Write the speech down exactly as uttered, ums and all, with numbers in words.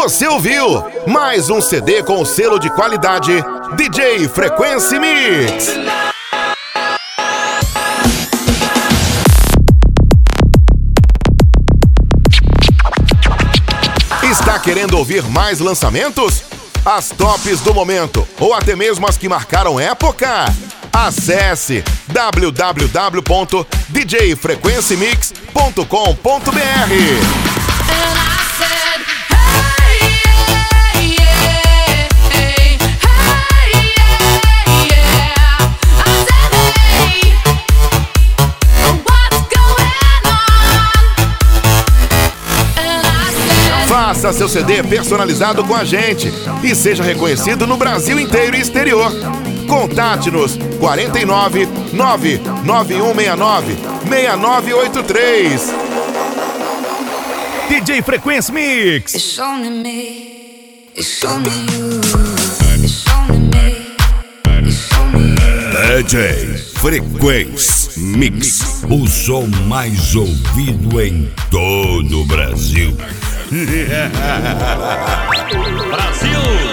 Você ouviu mais um C D com selo de qualidade D J Frequency Mix. Está querendo ouvir mais lançamentos? As tops do momento ou até mesmo as que marcaram época? Acesse w w w ponto d j frequency mix ponto com ponto b r. Faça seu C D personalizado com a gente e seja reconhecido no Brasil inteiro e exterior. Contate-nos quarenta e nove, nove nove um seis nove, seis nove oito três. D J Frequency Mix. It's only me, it's only you, it's only me, it's only you. D J Frequency Mix, o som mais ouvido em todo o Brasil. Brasil!